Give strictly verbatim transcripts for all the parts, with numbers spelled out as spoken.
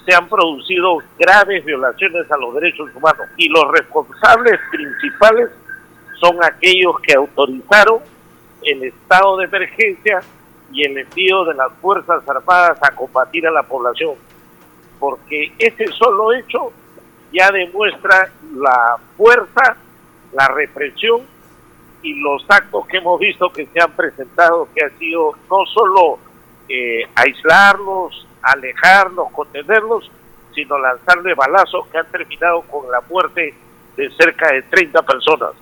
se han producido graves violaciones a los derechos humanos y los responsables principales son aquellos que autorizaron el estado de emergencia y el envío de las Fuerzas Armadas a combatir a la población, porque ese solo hecho ya demuestra la fuerza, la represión y los actos que hemos visto que se han presentado, que ha sido no solo eh, aislarlos, alejarlos, contenerlos, sino lanzarle balazos que han terminado con la muerte de cerca de treinta personas.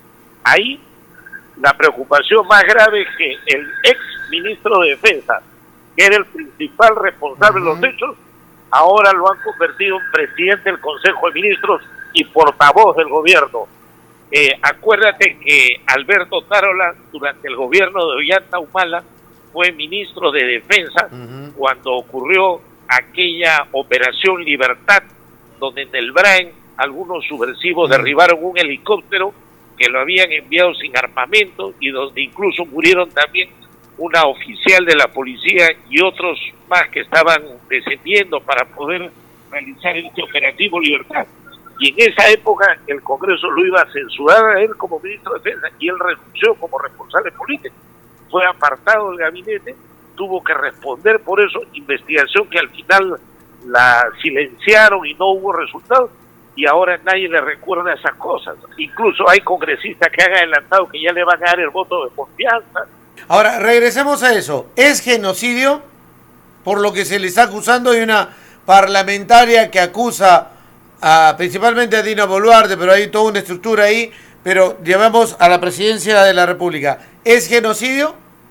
Ahí la preocupación más grave es que el ex ministro de Defensa, que era el principal responsable uh-huh. de los hechos, ahora lo han convertido en presidente del Consejo de Ministros y portavoz del gobierno. Eh, acuérdate que Alberto Tarola, durante el gobierno de Ollanta Humala, fue ministro de Defensa uh-huh. cuando ocurrió aquella Operación Libertad, donde en el Braen algunos subversivos uh-huh. derribaron un helicóptero que lo habían enviado sin armamento y donde incluso murieron también una oficial de la policía y otros más que estaban descendiendo para poder realizar este operativo Libertad. Y en esa época el Congreso lo iba a censurar a él como ministro de Defensa y él renunció como responsable político. Fue apartado del gabinete, tuvo que responder por eso, investigación que al final la silenciaron y no hubo resultados, y ahora nadie le recuerda esas cosas. Incluso hay congresistas que han adelantado que ya le van a dar el voto de confianza. Ahora, regresemos a eso. ¿Es genocidio por lo que se le está acusando? Hay una parlamentaria que acusa a, principalmente a Dina Boluarte, pero hay toda una estructura ahí, pero llevamos a la presidencia de la República. ¿Es genocidio?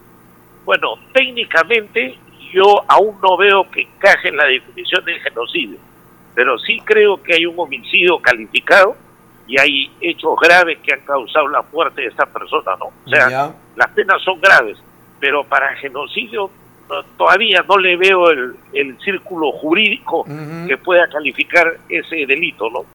Bueno, técnicamente yo aún no veo que encaje en la definición de genocidio, pero sí creo que hay un homicidio calificado y hay hechos graves que han causado la muerte de esa persona, ¿no? O sea, ya. Las penas son graves, pero para genocidio no, todavía no le veo el, el círculo jurídico uh-huh. que pueda calificar ese delito, ¿no?